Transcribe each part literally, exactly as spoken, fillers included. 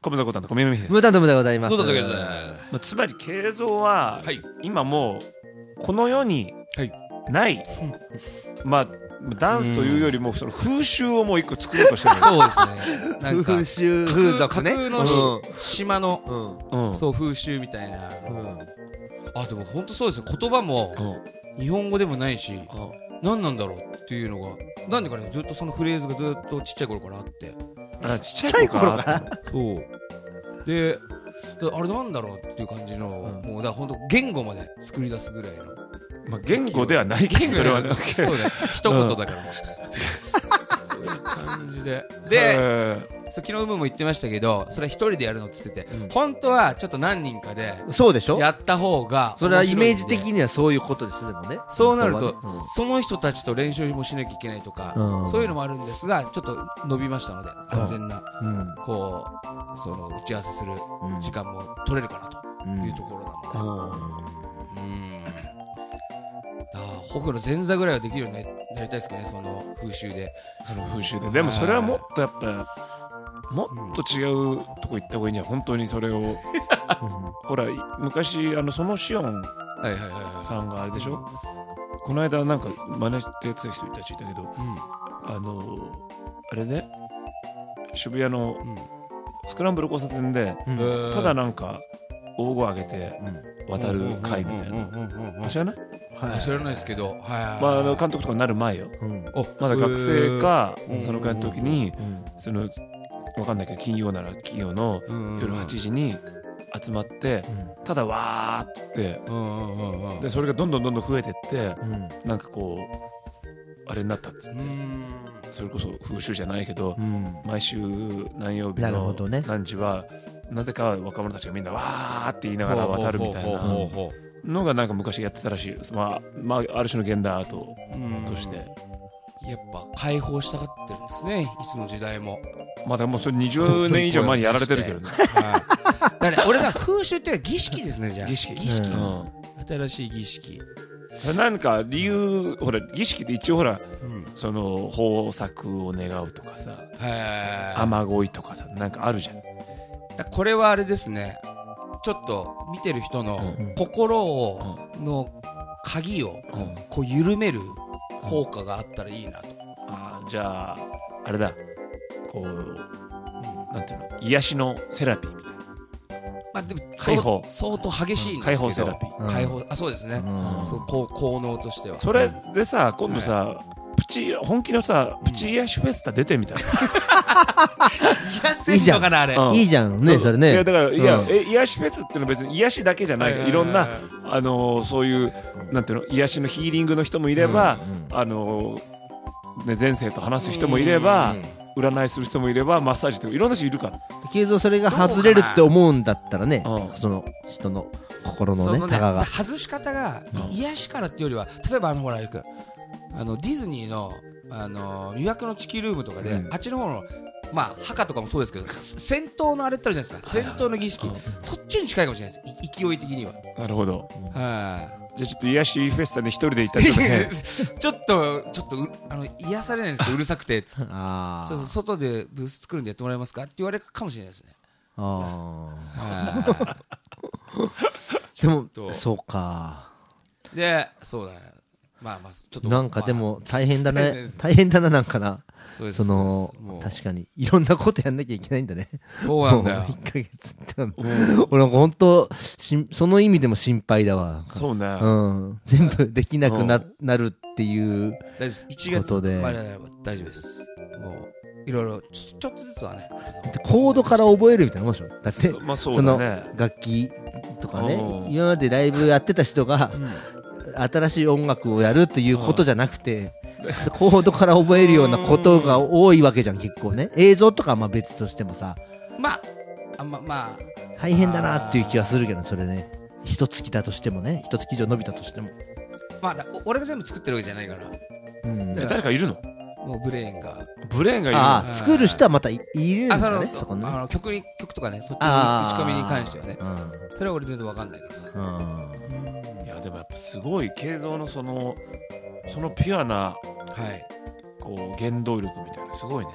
コムザコタンと小耳です。 ムータントムでございます。 ムータントムでございます。 つまり慶三は、はい、今もうこの世にない、はい、まあダンスというよりもその風習をもう一個作ろうとしてる。 そうですね。なんか風習風俗ね。 架空の島の、うん、そう風習みたいな。うん、あでも本当そうですね。言葉も日本語でもないし、うん、何なんだろうっていうのがなんでかねずっとそのフレーズがずっとちっちゃい頃からあって。 あちっちゃい頃からそうであれなんだろうっていう感じの、うん、もうだから本当言語まで作り出すぐらいの、 まあ、言語ではないけどそれはねそうだ一言だから、うん、そういう感じでで昨日ムーも言ってましたけどそれは一人でやるのっつってて、うん、本当はちょっと何人かでそうでしょやった方がそれはイメージ的にはそういうことですでもねそうなると、うん、その人たちと練習もしなきゃいけないとか、うん、そういうのもあるんですがちょっと伸びましたので完全な、うん、こうその打ち合わせする時間も取れるかなというところなので、うんうん、あホフの前座ぐらいはできるようになりたいですけどねその風習でその風習ででもそれはもっとやっぱもっと違うとこ行った方がいいんじゃん本当にそれをほら昔あのそのシオンさんがあれでしょこの間なんか真似してやってた人いたちいたけど、うん、あのあれね渋谷のスクランブル交差点で、うん、ただなんか大声上げて渡る会みたいな知らない？ はい、知らないですけど、 はいまあ、あの監督とかになる前よ、うん、まだ学生かそのくらいの時に、うん、そのわかんないけど金曜なら金曜の夜はちじに集まって、うん、ただわーって、うん、でそれがどんどんどんどん増えてって、うん、なんかこうあれになったっつって、うん、それこそ風習じゃないけど、うん、毎週何曜日の何時は な,、ね、なぜか若者たちがみんなわーって言いながら渡るみたいなのがなんか昔やってたらしいです、まあまあ、ある種の現代アートとしてやっぱ解放したがってるんですねいつの時代もまだもうそれにじゅうねん以上前にやられてるけどねだから俺が風習ってのは儀式ですねじゃあ儀式儀式、うん、新しい儀式何か理由ほら儀式って一応ほら、うん、その豊作を願うとかさ雨乞いとかさなんかあるじゃんこれはあれですねちょっと見てる人の心を、うん、の鍵をこう緩める効果があったらいいなと、うん、 あじゃああれだこう、うん、なんていうの癒しのセラピーみたいな、 まあ、でも解放相当激しいんですけど解放セラピー、 うん、解放あそうですね、うん、そうこう効能としてはそれでさ今度さ、はい、プチ本気のさプチ癒しフェスタ出てみたいな、 癒せんのかなあれ、 うん、いいじゃんねそれねいやだからいや、うん、え癒しフェスっていうのは別に癒しだけじゃない、はい、いろんなあのー、そういうなんていうの癒しのヒーリングの人もいれば、うん、あのー、ね前世と話す人もいれば、うん、占いする人もいればマッサージとかいろんな人いるから慶三それが外れるって思うんだったらね、うん、その人の心のねそのねタガが外し方が、うん、癒しからっていうよりは例えばあのほらよくあのディズニーのあの魅惑の地球ルームとかで、うん、あっちの方のまあ墓とかもそうですけど戦闘のあれってあるじゃないですか戦闘の儀式、はいはい、そっちに近いかもしれないです勢い的にはなるほど、 うん、はいじゃあちょっと癒しフェスタで一人で行ったりとかねちょっとちょっとあの癒されないんですけどうるさくてつってあちょっと外でブース作るんでやってもらえますかって言われるかもしれないですねああでもそうかでそうだねまあまあちょっとなんかでも大変だね大変だななんかなそ, その確かにいろんなことやんなきゃいけないんだねそうなんだよいっかげつって俺なんか本当その意味でも心配だわそうね、 うん、全部できなく な,、うん、なるっていうことで大丈夫大丈夫ですもういろいろちょ、ちょっとずつはねコードから覚えるみたいなもんでしょだって そ,、 まあそうだね、 その楽器とかね今までライブやってた人が、うん、新しい音楽をやるっていうことじゃなくてコードから覚えるようなことが多いわけじゃん結構ね映像とかはまあ別としてもさまああままあ大変だなっていう気はするけどそれね一月だとしてもね一月以上伸びたとしてもまあ俺が全部作ってるわけじゃないから、 うん、誰かいるのもうブレーンがブレーンがいるああ作る人はまた い, いるんだねそこねあの曲に曲とかねそっちの打ち込みに関してはねそれは俺全然わかんないからさいやでもやっぱすごい慶三のそのそのピュアな、はい、こう原動力みたいなすごいね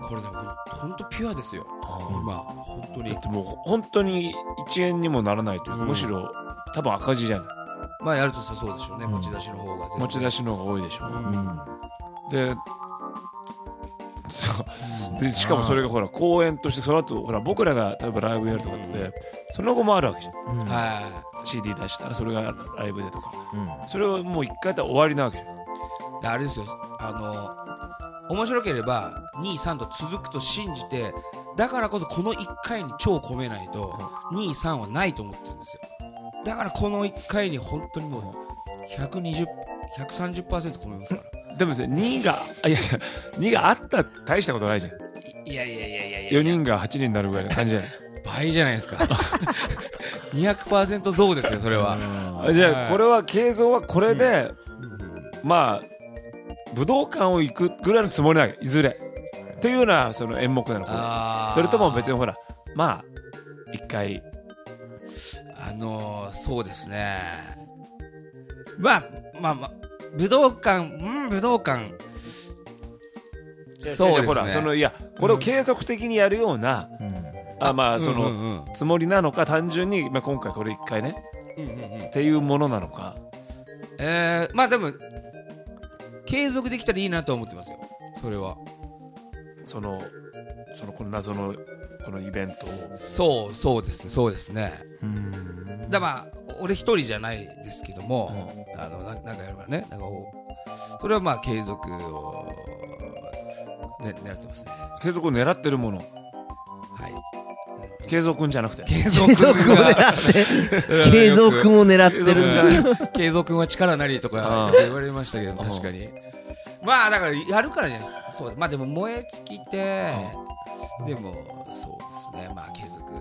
これねほんとピュアですよ今本当に。 だってもう本当にいちえんにもならないというか、うん、むしろ多分赤字じゃない。 まあやるとそうでしょうね、うん、持ち出しの方が持ち出しの方が多いでしょう、うん、ででしかもそれがほら公演としてその後ほら僕らが例えばライブやるとかってその後もあるわけじゃん、うん、シーディー 出したらそれがライブでとか、うん、それをもう一回やったら終わりなわけじゃん。 であれですよ、あの面白ければに、さんと続くと信じて、だからこそこのいっかいに超込めないとに、さんはないと思ってるんですよ。だからこのいっかいに本当にもうひゃくにじゅう、ひゃくさんじゅっパーセント 込めますから。 でもですね、にがいやにがあったって大したことないじゃん。 いやいやいやいやいやよにんがはちにんになるぐらいの感じじゃない倍じゃないですかにひゃくパーセント 増ですよそれは。 じゃあこれは継続はこれで、うん、まあ武道館を行くぐらいのつもりないいずれっていうようなその演目なのか、それとも別にほらまあ一回あのー、そうですね、まあまあまあ武道館、うん武道館そうですね、ほらそのいやこれを継続的にやるような、うん、あまあその、うんうんうん、つもりなのか単純に、まあ、今回これ一回ね、うんうんうん、っていうものなのか。 えー、まあでも継続できたらいいなと思ってますよそれは。 そのそのこの謎のこのイベントをそうそうですそうですね。うーんだまあ俺一人じゃないですけども、うん、あの な, なんかやればねなんかそれはまあ継続を、ね、狙ってますね。 継続を狙ってるもの。はい。継続じゃなくて継続を狙って継続も狙ってるんじゃない継続は力なりとか言われましたけど確かにまあだからやるからじゃないですか。そうまあでも燃え尽きてでもそうですねまあ継続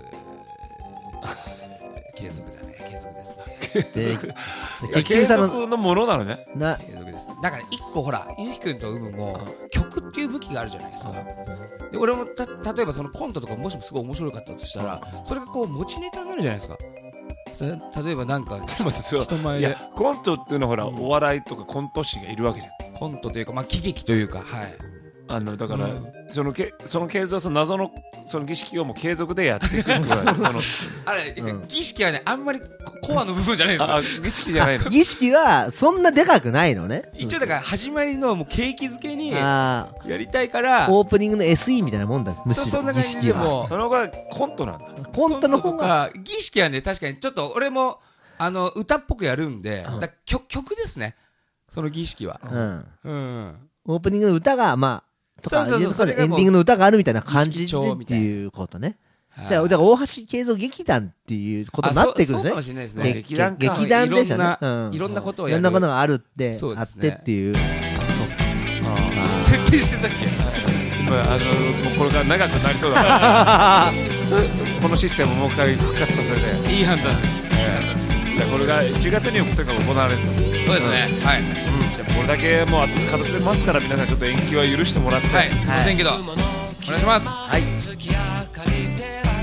継続だね継続ですねで継続のものなのね。 な継続ですね。だから一個ほらゆうひくんとうむも曲っていう武器があるじゃないですか。で俺もた例えばそのコントとかもしもすごい面白かったとしたらそれがこう持ちネタになるじゃないですか。例えばなんか人前でいやコントっていうのはほら、うん、お笑いとかコント師がいるわけじゃん。 コントというかまあ喜劇というかはいあのだから、うん、そのけその継続その謎のその儀式をもう継続でやっていくそのあれ、うん、儀式はねあんまりコアの部分じゃないですよ。 あ儀式じゃないの儀式はそんなでかくないのね。 一応だから始まりのもう景気づけにやりたいからオープニングの エスイー みたいなもんだ。むしろそんな感じでもその後はコントなんだ。 コントの方が儀式はね確かにちょっと俺もあの歌っぽくやるんで、うん、だ 曲, 曲ですねその儀式は、うんうん、 オープニングの歌がまあとかそうそうそうエンディングの歌があるみたいな感じでっていうことね。だから大橋継続劇団っていうことになってくるんですね。そうかもしれないですね。劇団劇団でしたね。うん、いろんなことをやるいろんなことがあるって、あってっていう。 設定してたっけ今あのもうこれから長くなりそうだからこのシステムをもう一回復活させていい判断です。 じゃあこれがいちがつにとにかく行われると。 そうですね、うん、はい、うん、 じゃあこれだけもう熱く語ってますから皆さんちょっと延期は許してもらって。 はい、すいませんけど、はい、お願いします。 はい。